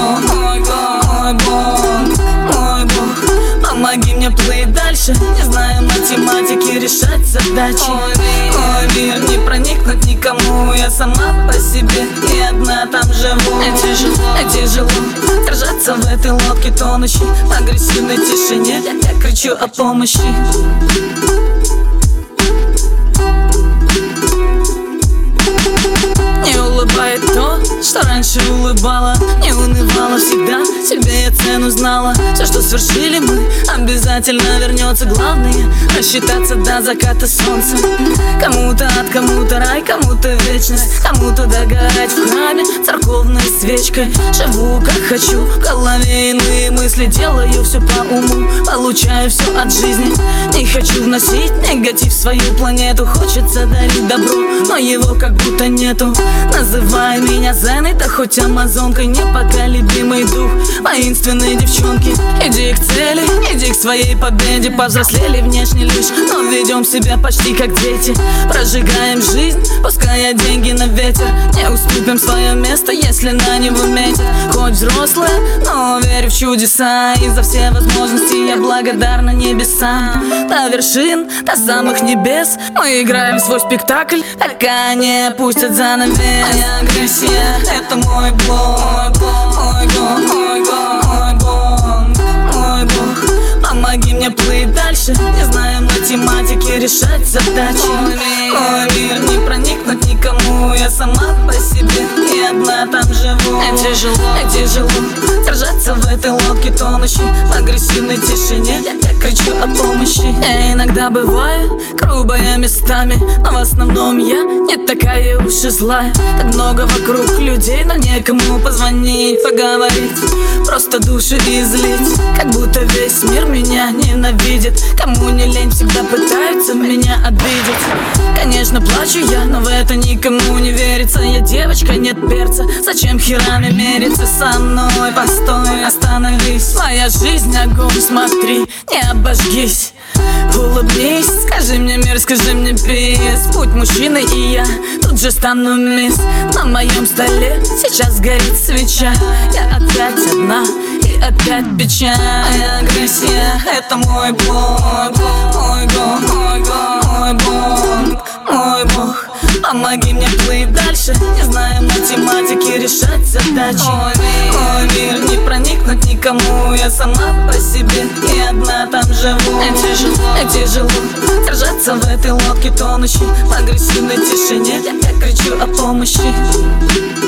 мой Бог, мой Бог, помоги мне плыть дальше, не знаю математики, решать задачи. Мой мир не проникнуть никому, я сама по себе и одна там живу. Тяжело держаться в этой лодке тонущей, в агрессивной тишине я кричу о помощи. Не улыбает то, что раньше улыбало, не унывала всегда, себе я цену знала. Все, что свершили мы, обязательно вернется. Главное — рассчитаться до заката солнца. Кому-то ад, кому-то рай, кому-то вечность, кому-то догорать в храме церковной свечкой. Живу как хочу, в голове иные мысли, делаю все по уму, получаю все от жизни. Не хочу вносить негатив в свою планету, хочется дарить добро, но его как будто нету. Называй меня Зеной, да хоть амазонкой, непоколебимый дух воинственной девчонки. Иди к цели, иди к своей победе. Повзрослели внешне лишь, но ведем себя почти как дети. Прожигаем жизнь, пуская деньги на ветер. Не уступим свое место, если на него метят. Хоть взрослая, но верю в чудеса, и за все возможности я благодарна небесам. До вершин, до самых небес мы играем свой спектакль, пока не опустят занавес. Моя агрессия — это мой Бог, мой Бог, мой Бог, мой Бог, мой Бог, помоги мне плыть дальше, не знаю математики, решать задачи. Мой мир не проникнуть никому, я сама по себе и одна там живу. Тяжело держаться в этой лодке тонущей, в агрессивной тишине я кричу о помощи. Я иногда бываю грубая местами, но в основном я не такая уж и злая. Так много вокруг людей, но некому позвонить, поговорить, просто души излить. Как будто весь мир меня ненавидит, кому не лень, всегда пытаются меня обидеть. Конечно, плачу я, но в это никому не верится. Я девочка, нет перца, зачем херами мериться со мной? Постой, остановись, моя жизнь огонь, смотри, не обожгись. Улыбнись, скажи мне мир, скажи мне пис. Будь мужчиной, и я тут же стану мисс. На моем столе сейчас горит свеча, я опять одна и опять печаль. Моя агрессия — это мой Бог, мой Бог, мой Бог, мой Бог, мой Бог, помоги мне плыть дальше, не знаю математики, решать задачи. Мой мир не проникнуть никому, я сама по себе и одна там живу. Тяжело держаться в этой лодке тонущей, в агрессивной тишине я кричу о помощи.